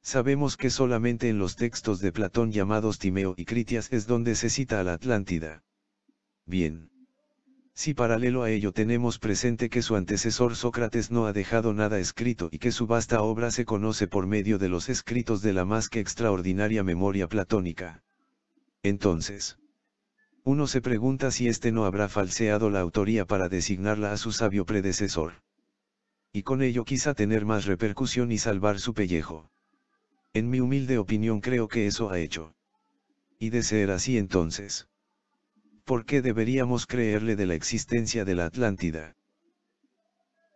Sabemos que solamente en los textos de Platón llamados Timeo y Critias es donde se cita a la Atlántida. Bien. Si paralelo a ello tenemos presente que su antecesor Sócrates no ha dejado nada escrito y que su vasta obra se conoce por medio de los escritos de la más que extraordinaria memoria platónica. Entonces, uno se pregunta si éste no habrá falseado la autoría para designarla a su sabio predecesor. Y con ello quizá tener más repercusión y salvar su pellejo. En mi humilde opinión creo que eso ha hecho. Y de ser así entonces, ¿por qué deberíamos creerle de la existencia de la Atlántida?